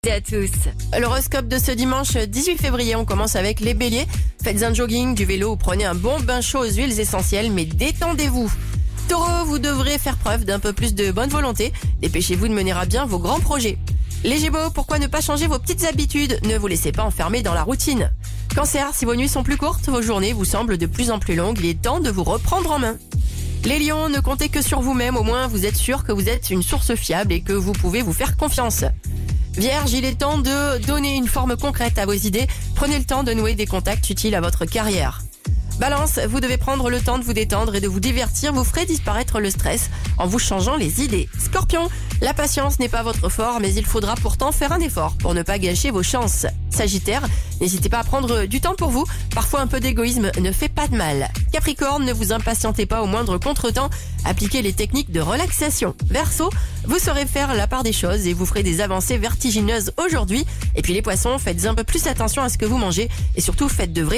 à tous. L'horoscope de ce dimanche 18 février, on commence avec les béliers. Faites un jogging, du vélo ou prenez un bon bain chaud aux huiles essentielles, mais détendez-vous. Taureau, vous devrez faire preuve d'un peu plus de bonne volonté. Dépêchez-vous de mener à bien vos grands projets. Les Gémeaux, pourquoi ne pas changer vos petites habitudes? Ne vous laissez pas enfermer dans la routine. Cancer, si vos nuits sont plus courtes, vos journées vous semblent de plus en plus longues, il est temps de vous reprendre en main. Les Lions, ne comptez que sur vous-même, au moins vous êtes sûr que vous êtes une source fiable et que vous pouvez vous faire confiance. Vierge, il est temps de donner une forme concrète à vos idées. Prenez le temps de nouer des contacts utiles à votre carrière. Balance, vous devez prendre le temps de vous détendre et de vous divertir. Vous ferez disparaître le stress en vous changeant les idées. Scorpion, la patience n'est pas votre fort, mais il faudra pourtant faire un effort pour ne pas gâcher vos chances. Sagittaire, n'hésitez pas à prendre du temps pour vous. Parfois un peu d'égoïsme ne fait pas de mal. Capricorne, ne vous impatientez pas au moindre contretemps. Appliquez les techniques de relaxation. Verseau, vous saurez faire la part des choses et vous ferez des avancées vertigineuses aujourd'hui. Et puis les poissons, faites un peu plus attention à ce que vous mangez et surtout faites de vrais